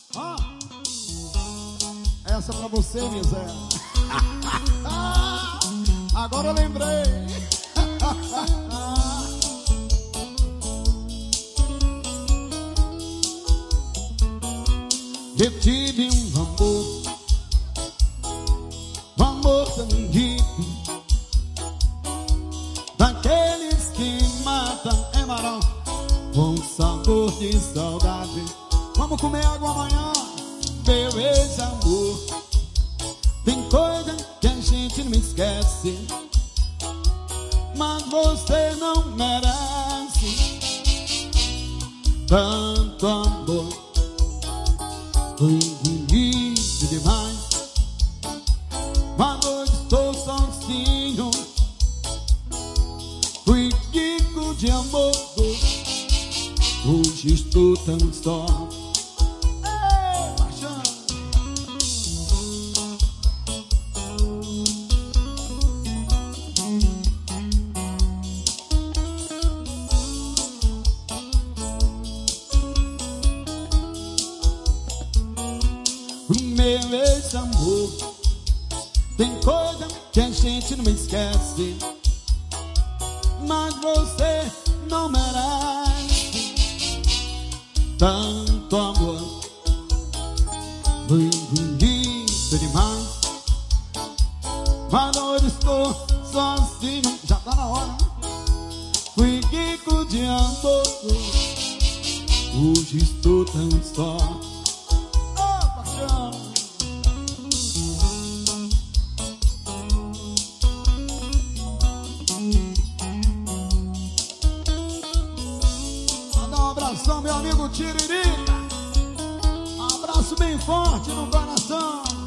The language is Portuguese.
Ó, essa é pra você, miséria. Agora eu lembrei. Eu tive um amor tão lindo, daqueles que matam, Marão, com sabor de saudade. Vamos comer água amanhã, meu ex-amor. Tem coisa que a gente não esquece, mas você não merece tanto amor. Foi bonito demais, mas hoje estou sozinho. Fui rico de amor, hoje estou tão só. Ei, paixão! O meu ex-amor, tem coisa que a gente não esquece, mas você não merece tanto amor. Foi bonito demais, mas hoje estou sozinho. Já tá na hora, né? Fui rico de amor, hoje estou tão só. Manda um abração, meu amigo Tiririca. Um abraço bem forte no coração.